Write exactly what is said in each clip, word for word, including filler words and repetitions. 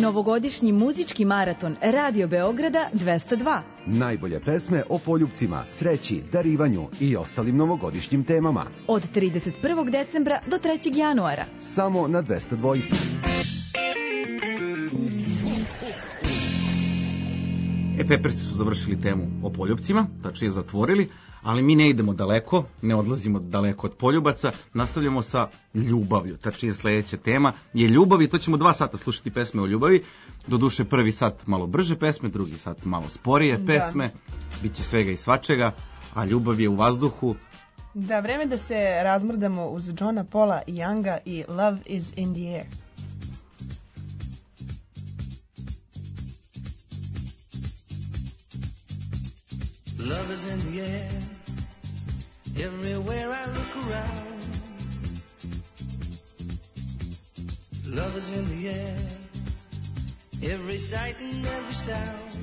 Novogodišnji muzički maraton Radio Beograda dvesta dva. Najbolje pesme o poljupcima, sreći, darivanju i ostalim novogodišnjim temama. Od trideset prvog decembra do trećeg januara. Samo na dvesta dva. E, Peppersi su završili temu o poljupcima, tačnije zatvorili, ali mi ne idemo daleko, ne odlazimo daleko od poljubaca, nastavljamo sa ljubavlju. Tačnije sljedeća tema je ljubav i to ćemo dva sata slušati pesme o ljubavi. Doduše prvi sat malo brže pesme, drugi sat malo sporije pesme, da. Biće svega i svačega, a ljubav je u vazduhu. Da, vreme da se razmrdamo uz Johna Paula i Younga i Love is in the air. Love is in the air, everywhere I look around. Love is in the air, every sight and every sound.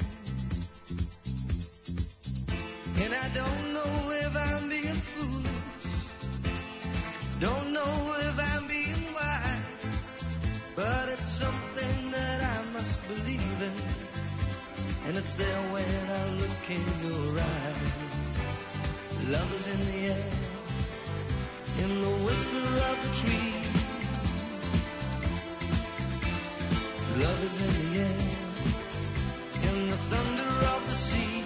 And I don't know if I'm being foolish, don't know if I'm being wise, but it's something that I must believe in. And it's there when I look in your eyes. Love is in the air, in the whisper of the tree. Love is in the air, in the thunder of the sea.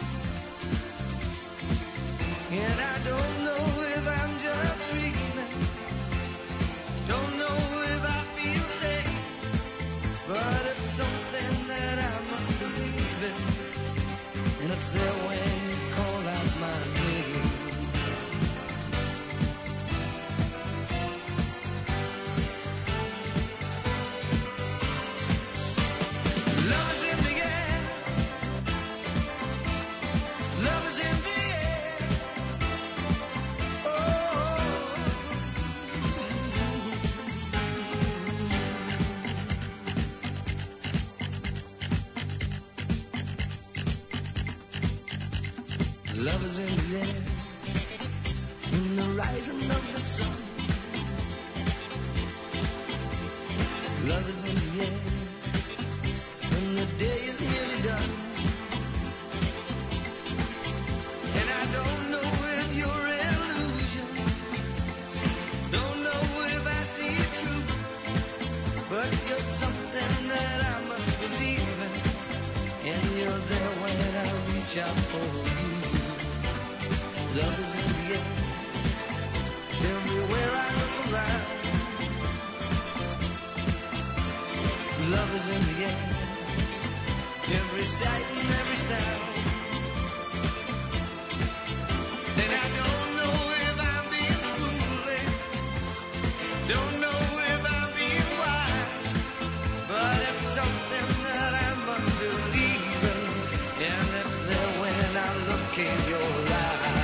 And I don't know if I'm just dreaming, don't know if I feel safe, but it's something that I must believe in. And it's there when you call out my name. Love is in the air, love is in the air. Oh, love is in the air, in the rising of the sun. Love is in the air, when the day is nearly done. And I don't know if you're illusion, don't know if I see it true, but you're something that I must believe in. And you're there when I reach out for you. Love is in the air, everywhere I look around. Love is in the air, every sight and every sound. And I don't know if I'm being foolish, don't know if I'm being wise, but it's something that I must believe in. And it's there when I look in your eyes.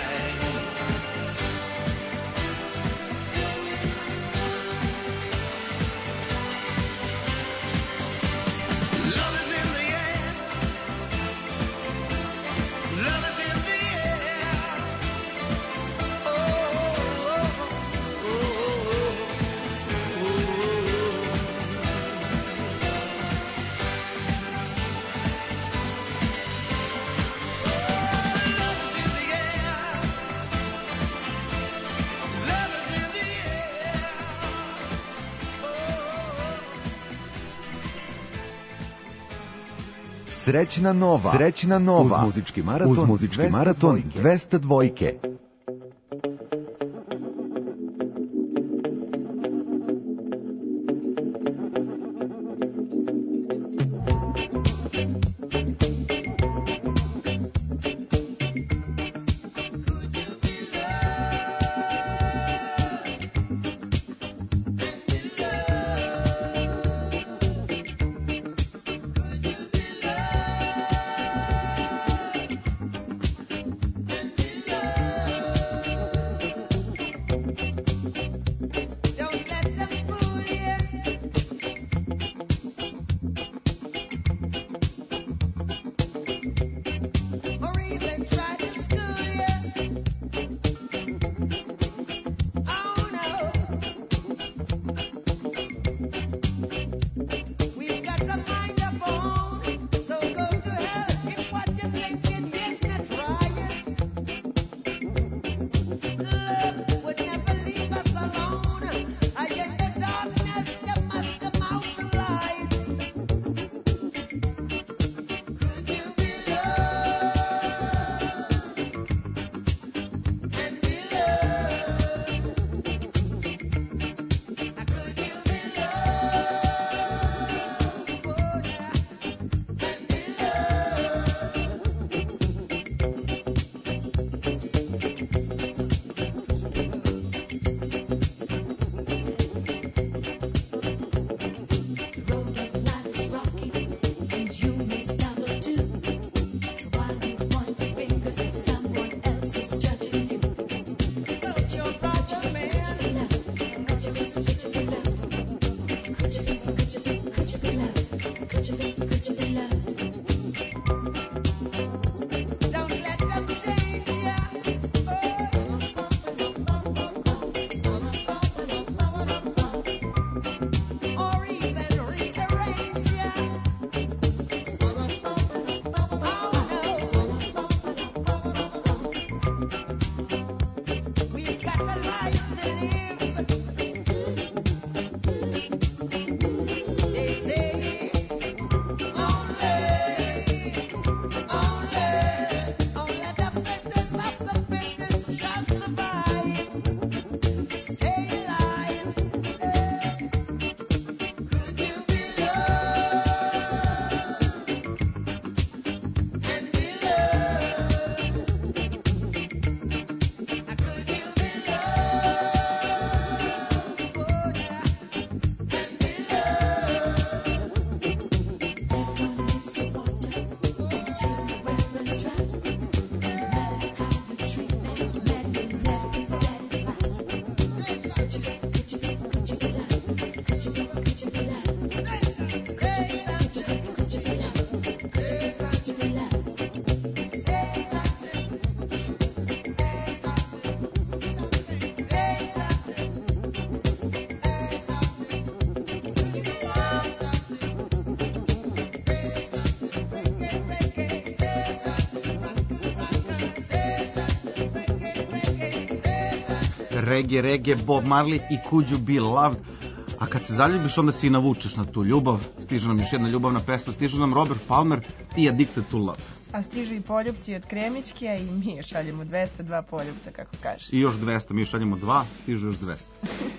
Srećna nova, srećna nova, uz muzički maraton, uz muzički maraton dvesta dvojke. reggae, reggae, Bob Marley i Could You Be Loved. A kad se zaljubiš, onda se i navučeš na tu ljubav. Stiže nam još jedna ljubavna pesma, stižu nam Robert Palmer i Addicted to Love. A stižu i poljupci od Kremićke i mi šaljemo dvesta dva poljupca, kako kažeš. I još dvesta, mi šaljemo dva, stižu još dvesta.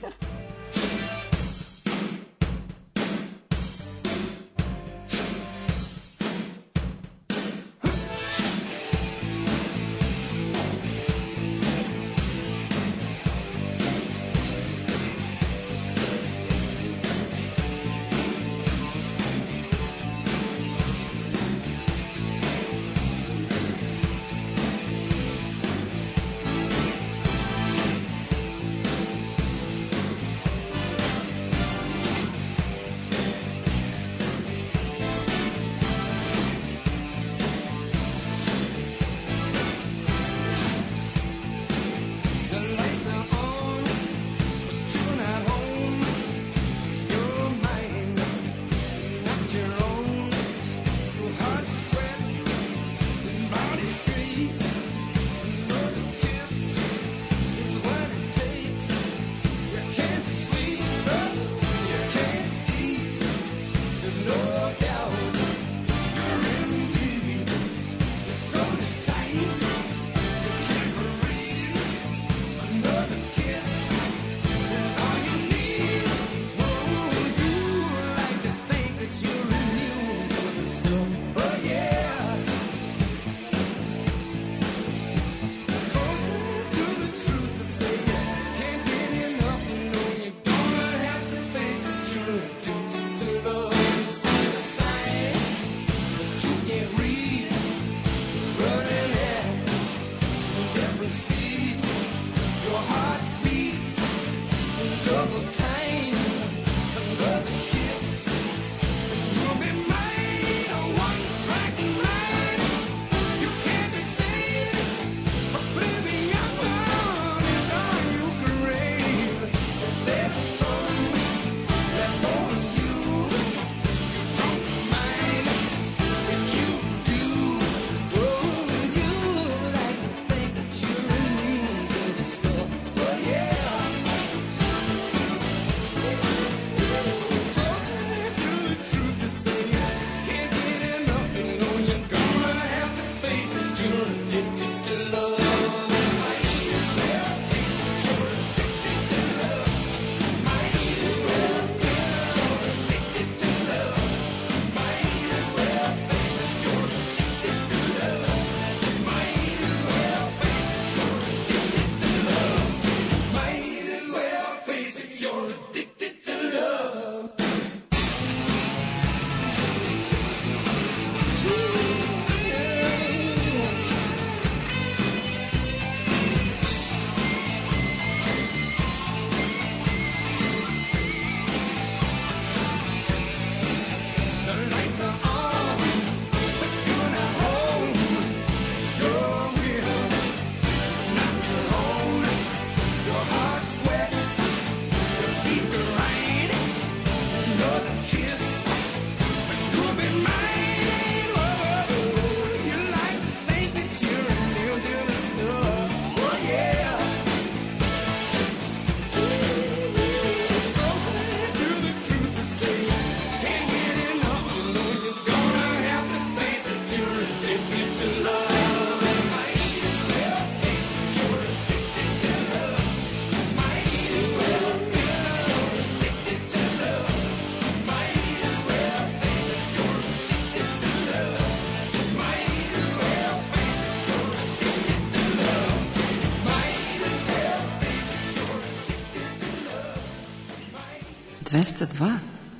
dvesta dva.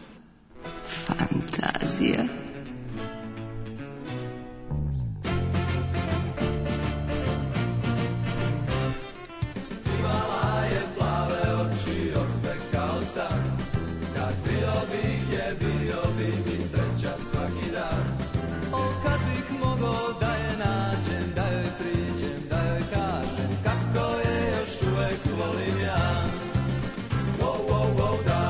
Fantazija. Imala je plave oči, osmekao sam. Kad bio bih je, bio bi mi sreća svaki dan. O, kad bih mogao da je nađem, da joj priđem, da joj kažem kako je još uvek volim ja. Wow, wow, wow, da.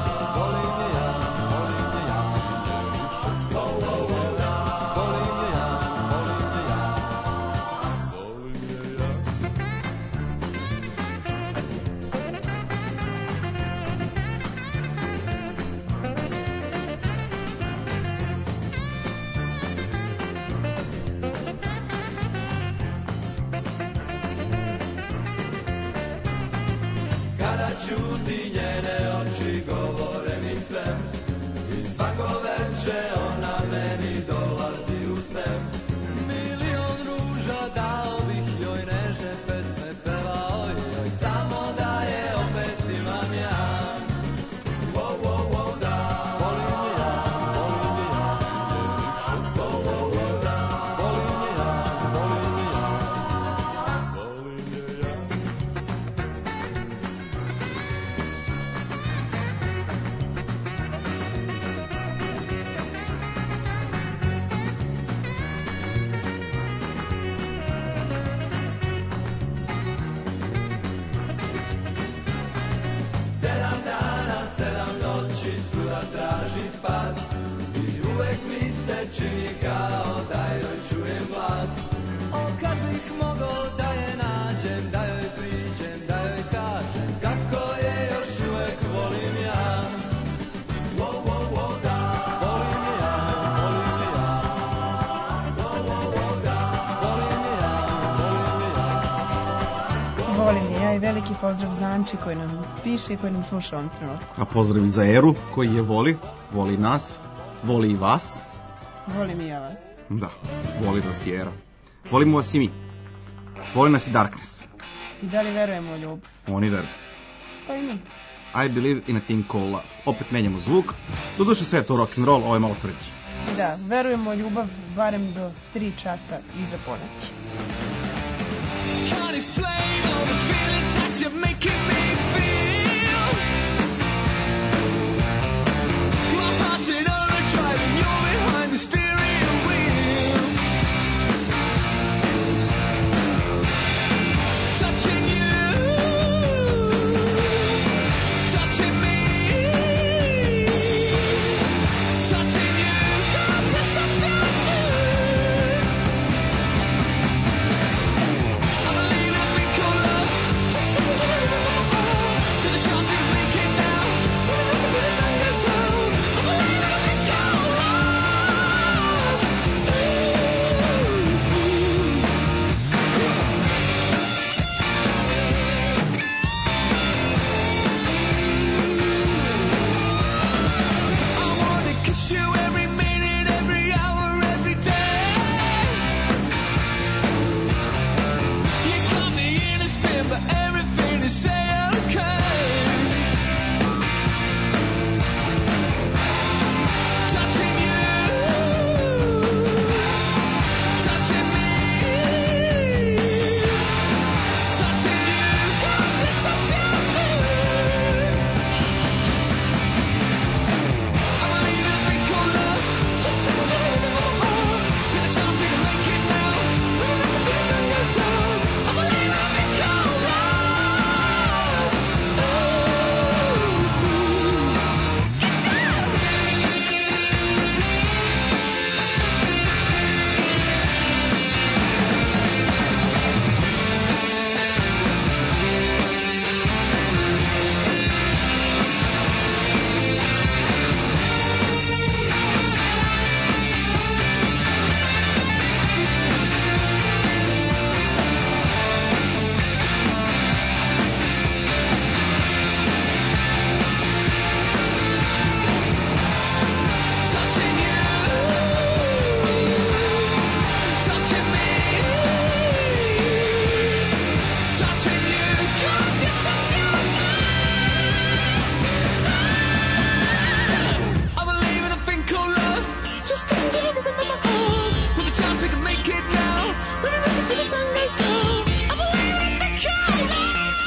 Svako veče ona meni dolazi u sne. Milion ruža dao bih joj, nežne pesme pevao joj, samo da je opet imam ja. Wow, wow, wow, da, volim je ja, volim je ja, je više wow, wow, wow, da, volim je ja, volim je ja, volim je ja. Sedam dana, sedam noći, svuda tražim spas i uvek mi se čini kao da joj čujem glas. O, kad bih mogao da je nađem, da joj priđem, da joj kažem kako je još uvek volim ja. Wow, wow, wow, da, volim je ja, volim je ja. Wow, wow, wow, da, volim je ja, volim je ja. Volim je ja i veliki pozdrav za Anči koji nam piše i koji nam sluša u ovom trenutku. A pozdrav i za Eru koji je voli, voli nas, voli i vas. Volim i ja vas. Da, voli nas i Era. Volimo vas i mi. Voli nas i Darkness. I da li verujemo u ljubav? Oni veruju. Pa i mi. I believe in a thing called love. Opet menjamo zvuk. Doduše sve je to rock'n'roll, ovo je malo tvrđe. Da, verujemo u ljubav barem do tri časa iza ponoći. Can't explain all the feelings that you're making me feel. My heart's in overdrive and you're behind the steering wheel. Touching you, touching me, touching you, got to touch you. I believe in a thing called love, just a little bit. To the chance we can make it now, when the sun goes down. I believe in a thing called love. I wanna kiss you every minute, every hour, every day. You got me in a spin, but everything is say okay. Touching you, touching me, touching you, got to touch you. I believe in a thing called love, just a little bit more. With a chance we can make it now, when the sun goes down. I believe in a thing called love. Get down. Touching you, touching me, touching you, got to touch you. I believe in a thing called love, just a little bit of my own. With a chance we can make it now, when the sun goes down. I believe in a thing called love.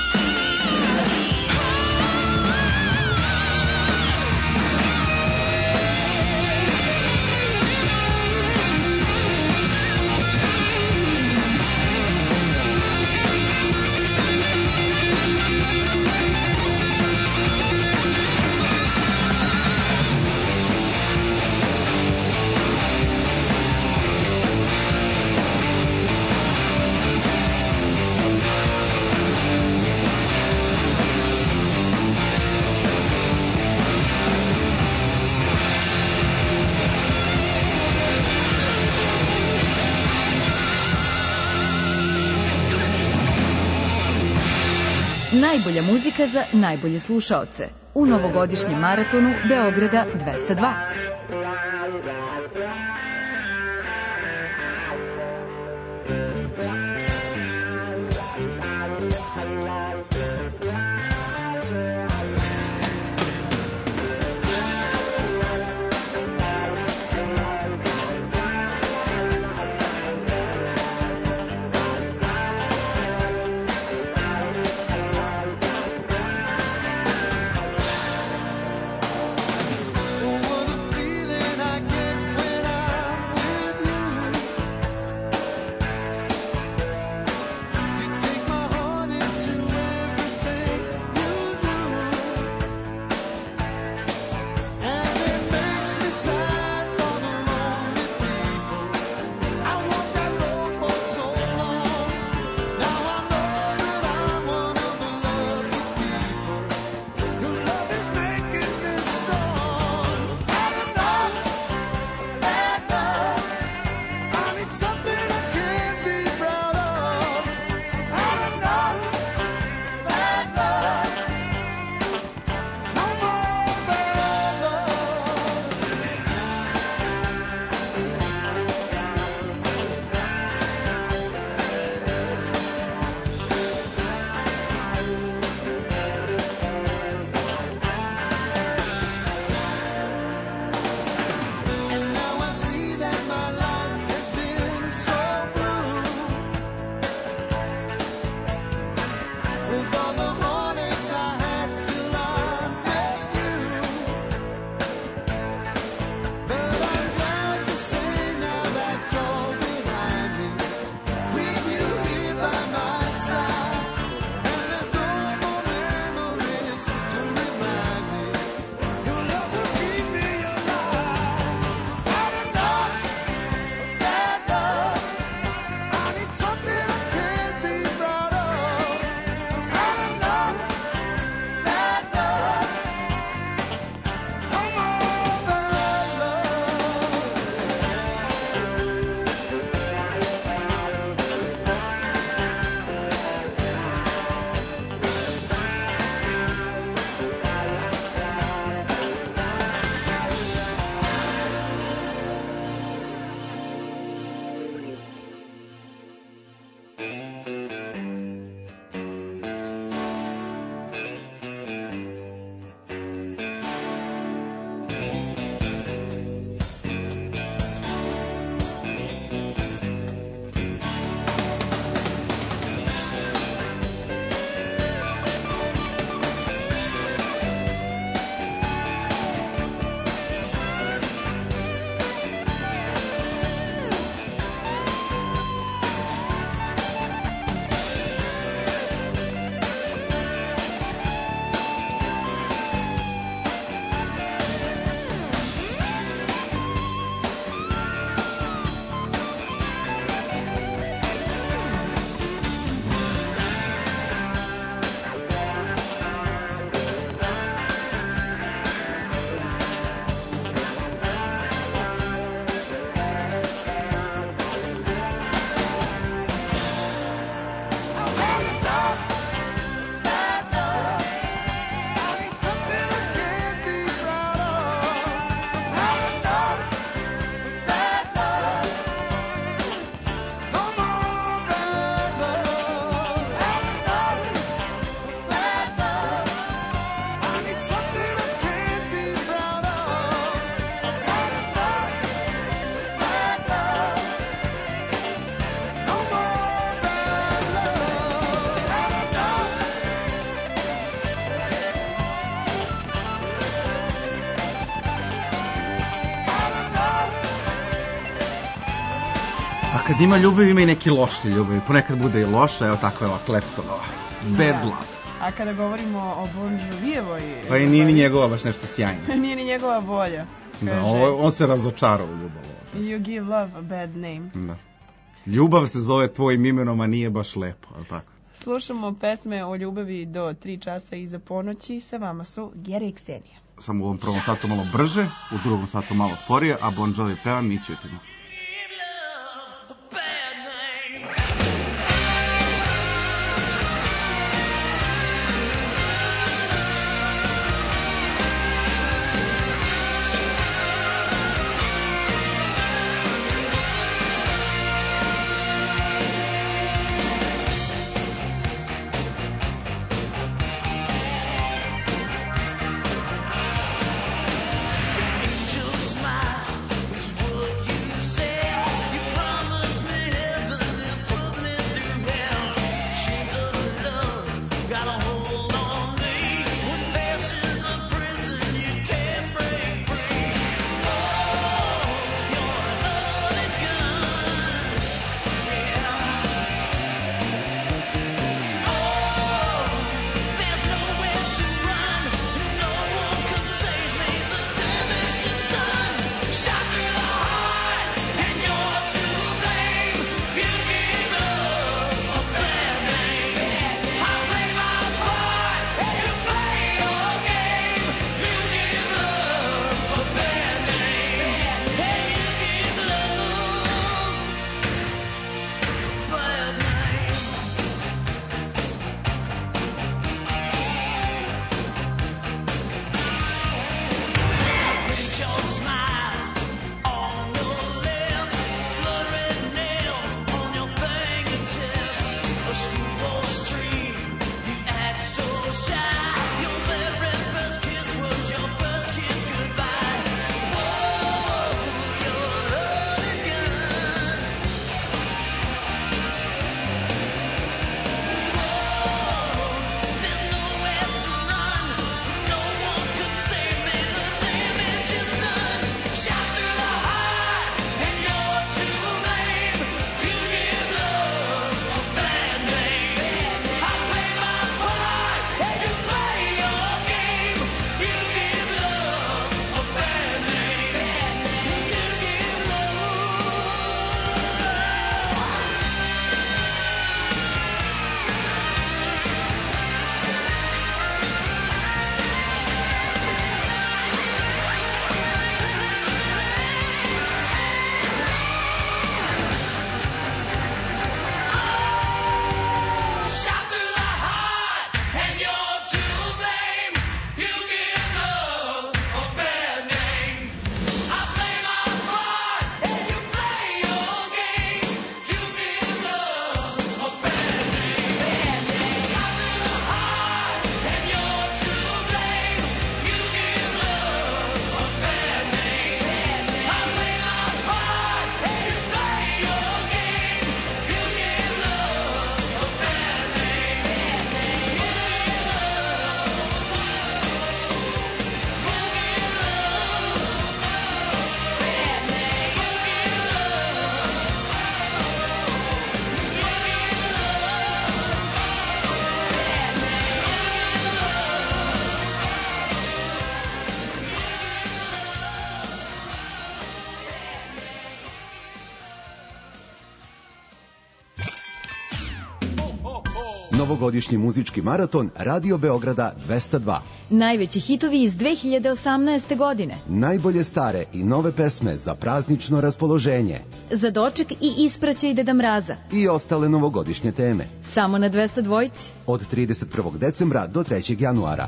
Najbolja muzika za najbolje slušaoce u novogodišnjem maratonu Beograda dvesta dva. kad ima ljubav, ima i neki loši ljubav. Ponekad bude i loša, evo tako je ova Kleptonova. Bad love. A kada govorimo o Bon Jovijevoj... Pa i nije ni njegova baš nešto sjajno. Nije ni njegova volja. Da, on, on se razočarao u ljubav. You give love a bad name. Da. Ljubav se zove tvojim imenom, a nije baš lepo, ali tako? Slušamo pesme o ljubavi do tri časa iza ponoći. Sa vama su Geri i Ksenija. Samo u ovom prvom satu malo brže, u drugom satu malo sporije, a Bon Jovi peva, mi ćutimo. Novogodišnji muzički maraton Radio Beograda dvesta dva. Najveći hitovi iz dve hiljade osamnaeste. godine. Najbolje stare i nove pesme za praznično raspoloženje. Za doček i ispraćaj Deda Mraza. I ostale novogodišnje teme. Samo na dvesta dva. Od trideset prvog decembra do trećeg januara.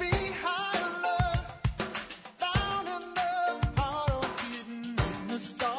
Start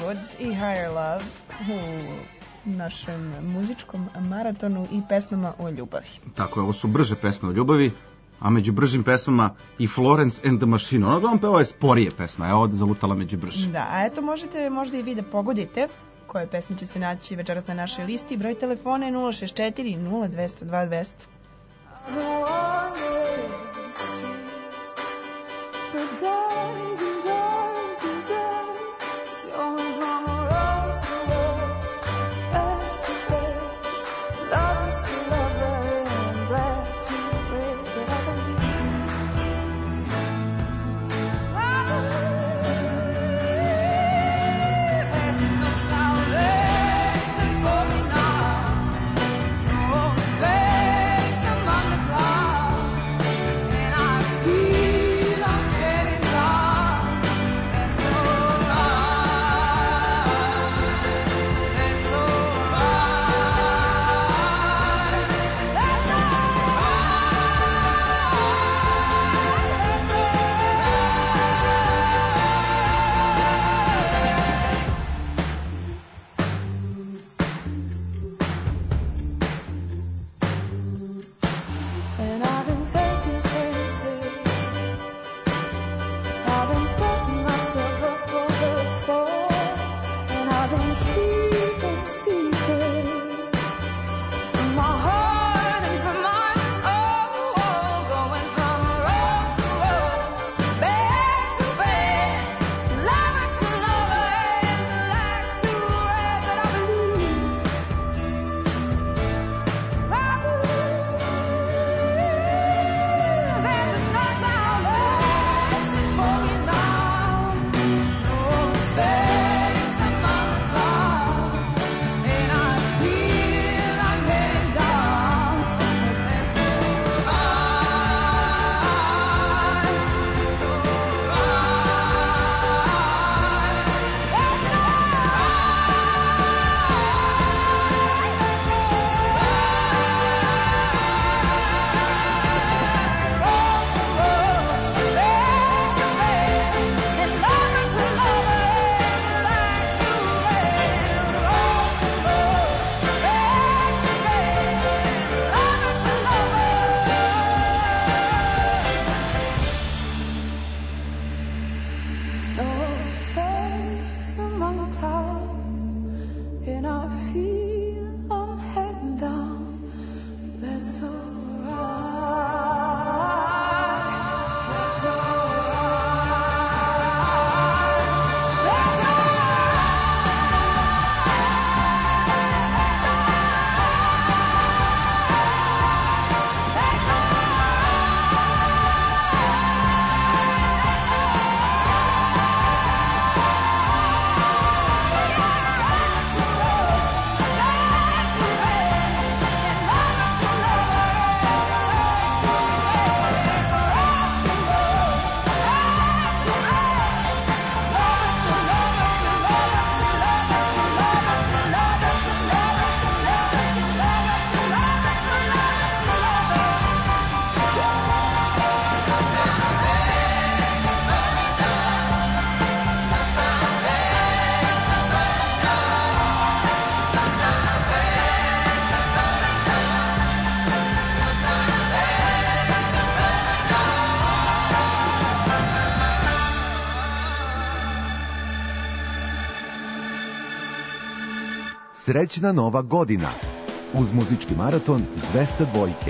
Fleetwood i Higher Love u našem muzičkom maratonu i pesmama o ljubavi. Tako je, ovo su brže pesme o ljubavi, a među bržim pesmama i Florence and the Machine. Ono gledam peva je sporije pesma, je ovdje zalutala među brže. Da, a eto možete možda i vi da pogodite koje pesme će se naći večeras na našoj listi. Broj telefona je nula šest četiri nula dva zero dva dva zero Srećna nova godina uz muzički maraton dvesta dvojke.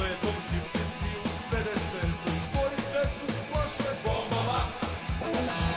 Bombama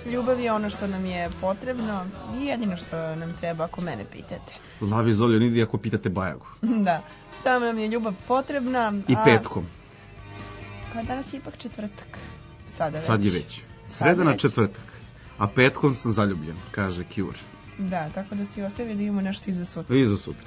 Ljubav je ono što nam je potrebno i jedino što nam treba ako mene pitate. Lavi Zoljonidi ako pitate Bajagu. Da, samo nam je ljubav potrebna. I a... petkom. Pa danas je ipak četvrtak. Sada već. Sad je već. Sreda na četvrtak. A petkom sam zaljubljen, kaže Cure. Da, tako da si ostavili da imamo nešto i za sutra. I za sutra.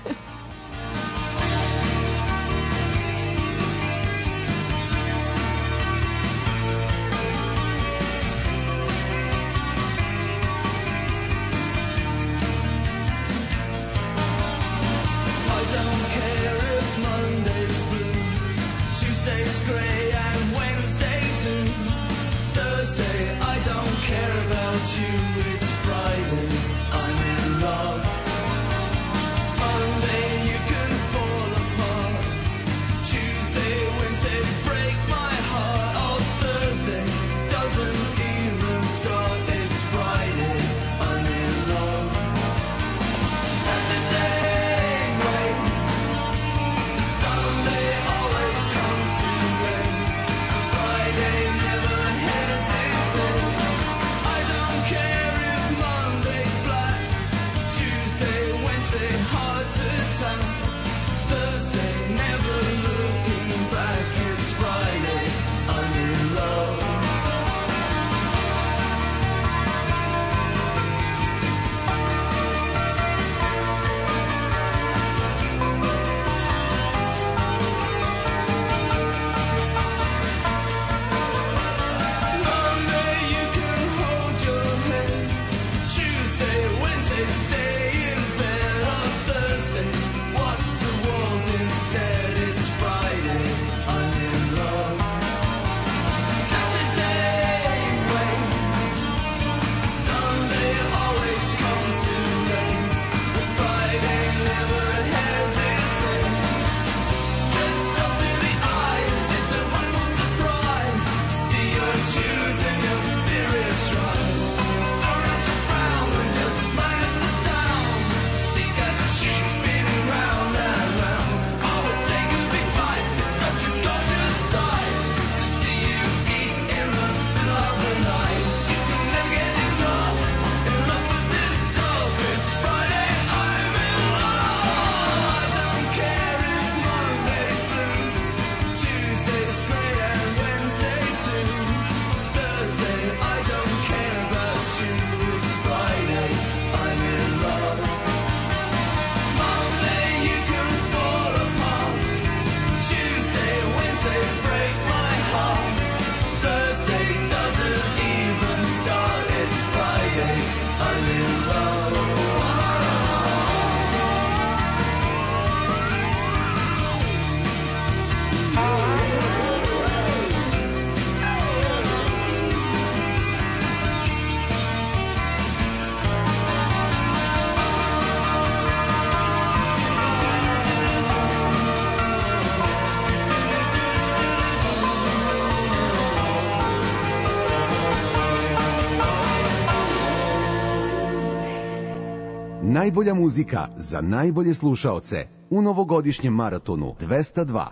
Najbolja muzika za najbolje slušaoce u novogodišnjem maratonu dvesta dva.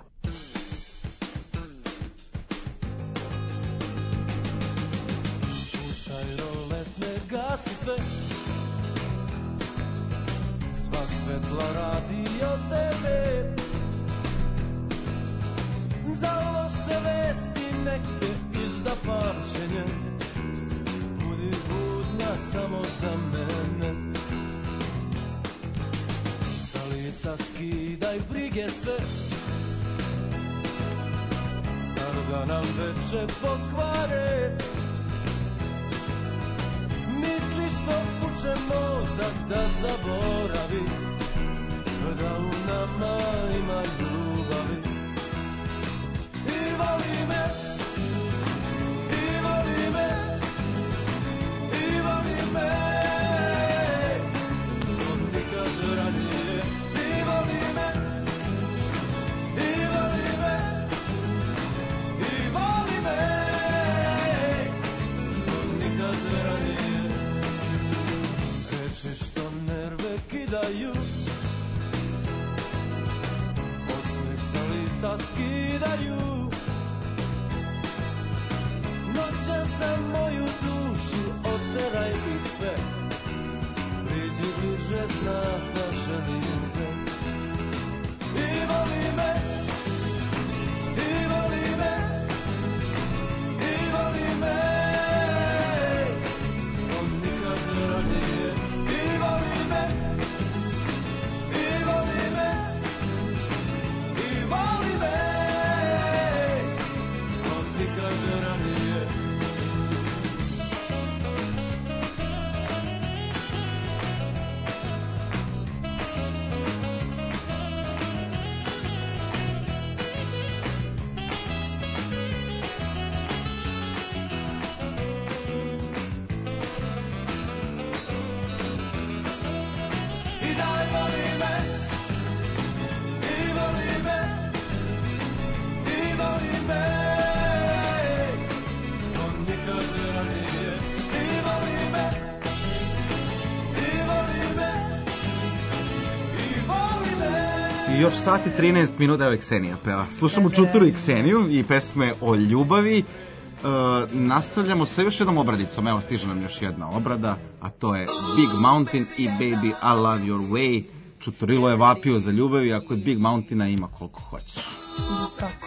Puštaj rolet, ne gasi sve, sva svetla radi od tebe. Za loše vesti neke izda pamćenje, budi budna samo za mene. Skidaj brige sve, zar da nam veče pokvare. Misliš to uče mozak da zaboravi, da u nama ima ljubavi. I voli me, i voli me, i voli me. Što nerve kidaju, osmeh sa lica skidaju. Noća za moju dušu sve. Priđi bliže, znaš da želim te. I voli me, i voli me, i voli me, on nikad ranije. I voli me, i voli me, i voli me, on nikad ranije. I dalje voli me, i voli me, i voli me, on nikad ranije. I voli me, i voli me, i voli me. I još sati trinaest minuta, evo Ksenija peva. Slušamo Čuturu i Kseniju i pesme o ljubavi. Uh, nastavljamo sa još jednom obradicom. Evo stiže nam još jedna obrada, a to je Big Mountain i Baby I Love Your Way. Čuturilo je vapio za ljubavi, ako je Big Mountaina ima koliko hoćeš. Tako.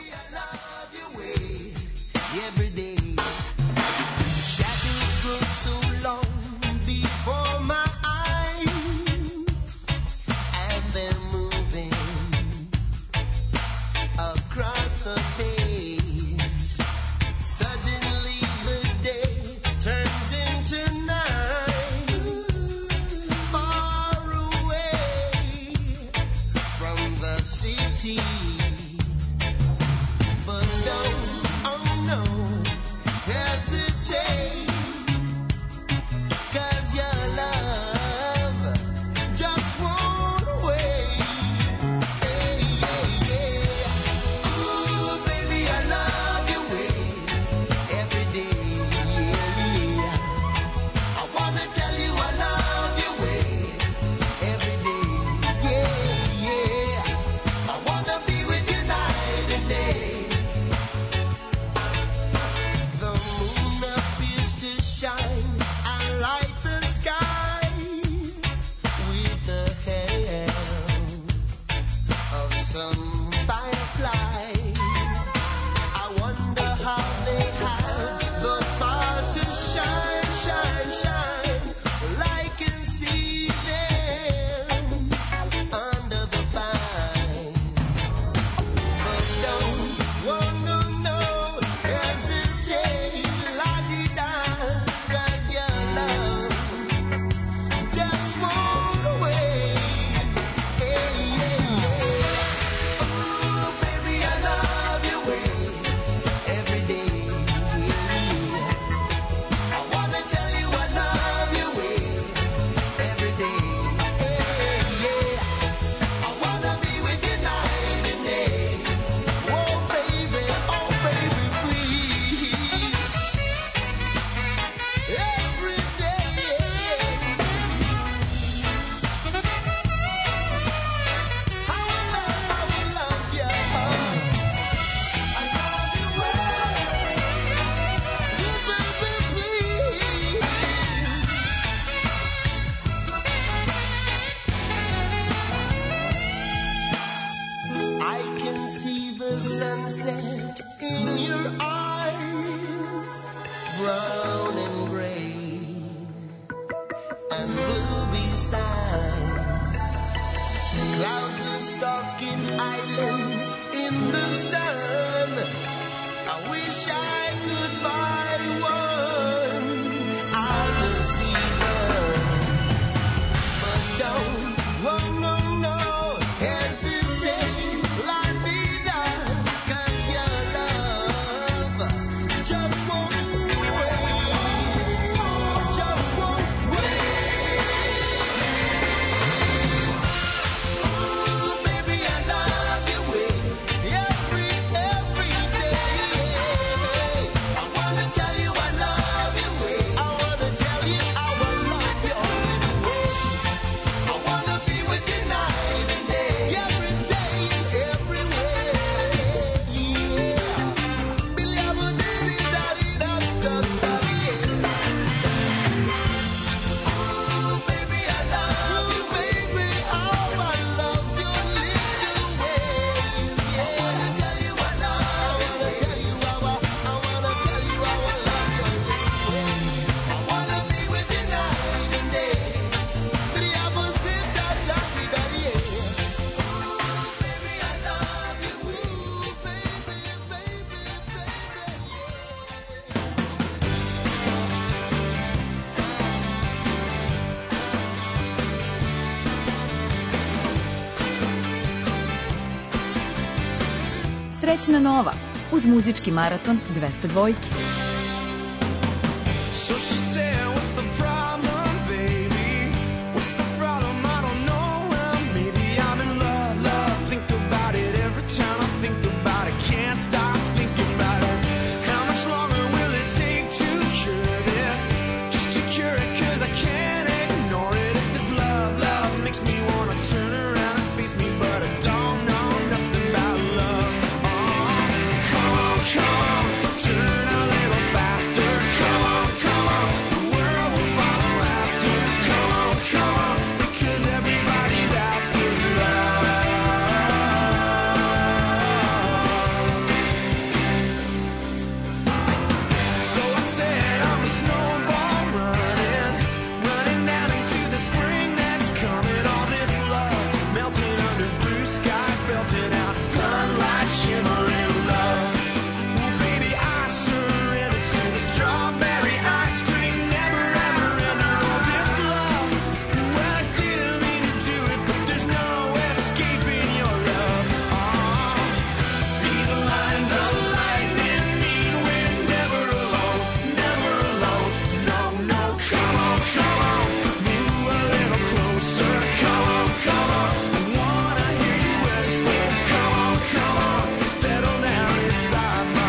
Srećna nova uz muzički maraton dvesta dvojke. So she said, what's the problem, baby? What's the problem? I don't know. Well, maybe I'm in love, love. Think about it every time I think about it. Can't stop thinking about it. How much longer will it take to cure this? Just to cure it, cause I can't ignore it. If this love, love makes me wanna turn around and face me, but I don't know nothing about love. Oh, come on, come on, turn a little faster. Come on, come on, the world will follow after. Come on, come on, because everybody's after love. So I said I'm a snowball running, running down into the spring that's coming. All this love melting under blue skies, belting out sunlight, shimmering love. Well, baby, I surrender to the strawberry ice cream, never ever under all this love. Well, I didn't mean to do it, but there's no escaping your love. Oh, these lines of lightning mean we're never alone, never alone. No, no, come on, come on, move a little closer. Come on, come on, I wanna hear you whisper. Come on, come on, settle down inside my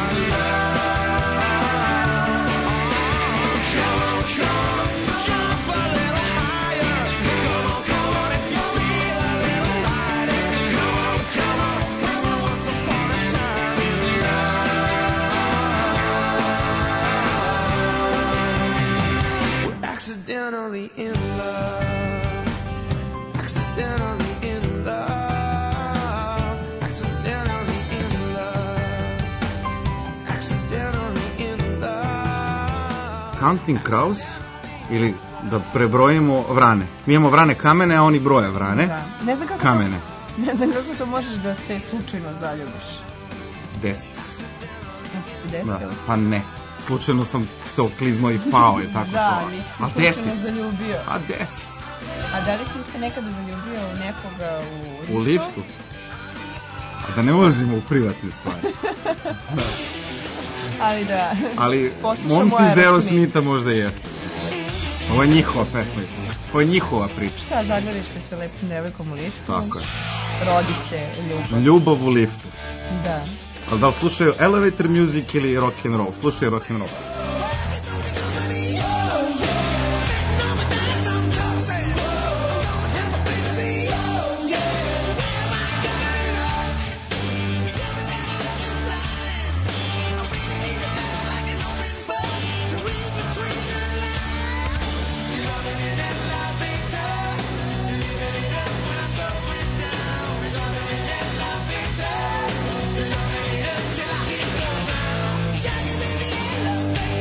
love. Come on, come on, jump a little higher. Come on, come on, if you feel a little lighter. Come on, come on, we were once upon a time in love. We're accidentally in love. Accidentally in love. Accidentally in love. Accidentally in love. Counting Crows, ili da prebrojimo vrane. Mi imamo vrane kamene, a oni broje vrane. Da. Ne znam kako Kamene. To, ne znam kako to možeš da se slučajno zaljubiš. Desi se. Kako se Da. desilo? Pa ne. Slučajno sam se okliznuo i pao je tako Da, to. nisi A slučajno desi se. zaljubio. A desi se. A da li si ste nekada zaljubio u nekoga u U liftu. A da ne ulazimo u privatne stvari. Ali da. Ali Poslušamo momci iz Aerosmith. Aerosmitha možda jesu. Ovo je njihova pesma. Ovo je njihova priča. Šta, zagradiš se sa lepim devojkom u liftu? Tako je. Rodi se ljubav. Ljubav u liftu. Da. Ali da li slušaju elevator music ili rock and roll? Slušaju rock and roll. Shining in the elevator.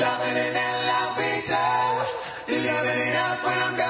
loving it nella vita, living it up when I'm gone.